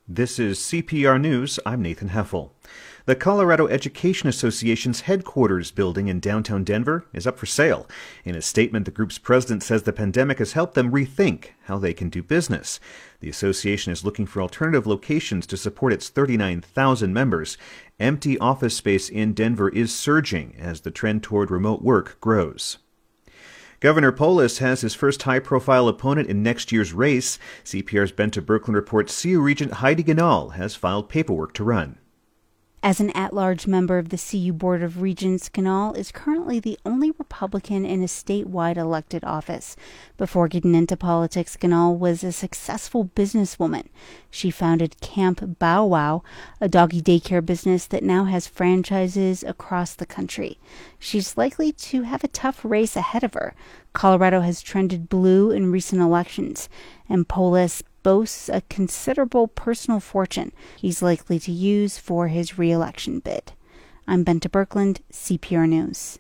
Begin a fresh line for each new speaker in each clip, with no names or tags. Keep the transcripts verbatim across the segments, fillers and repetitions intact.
This is C P R News. I'm Nathan Heffel. The Colorado Education Association's headquarters building in downtown Denver is up for sale. In a statement, the group's president says the pandemic has helped them rethink how they can do business. The association is looking for alternative locations to support its thirty-nine thousand members. Empty office space in Denver is surging as the trend toward remote work grows. Governor Polis has his first high-profile opponent in next year's race. C P R's Benta Birkeland reports C U Regent Heidi Ganahl has filed paperwork to run.
As an at-large member of the C U Board of Regents, Ganahl is currently the only Republican in a statewide elected office. Before getting into politics, Ganahl was a successful businesswoman. She founded Camp Bow Wow, a doggy daycare business that now has franchises across the country. She's likely to have a tough race ahead of her. Colorado has trended blue in recent elections, and Polis boasts a considerable personal fortune he's likely to use for his re-election bid. I'm Benta Birkeland, C P R News.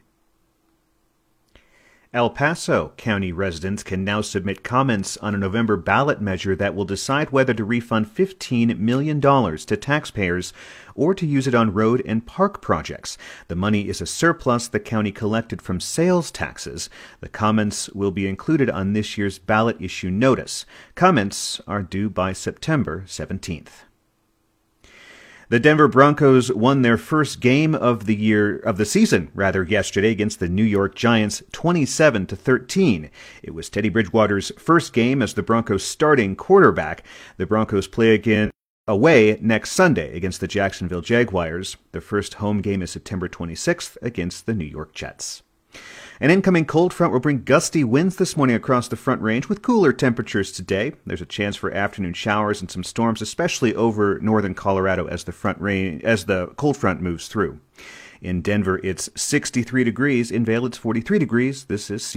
El Paso County residents can now submit comments on a November ballot measure that will decide whether to refund fifteen million dollars to taxpayers or to use it on road and park projects. The money is a surplus the county collected from sales taxes. The comments will be included on this year's ballot issue notice. Comments are due by September seventeenth. The Denver Broncos won their first game of the year of the season, rather, yesterday against the New York Giants, twenty-seven to thirteen. It was Teddy Bridgewater's first game as the Broncos' starting quarterback. The Broncos play again away next Sunday against the Jacksonville Jaguars. Their first home game is September twenty-sixth against the New York Jets. An incoming cold front will bring gusty winds this morning across the Front Range with cooler temperatures today. There's a chance for afternoon showers and some storms, especially over northern Colorado as the front range, as the cold front moves through. In Denver, it's sixty-three degrees. In Vail, it's forty-three degrees. This is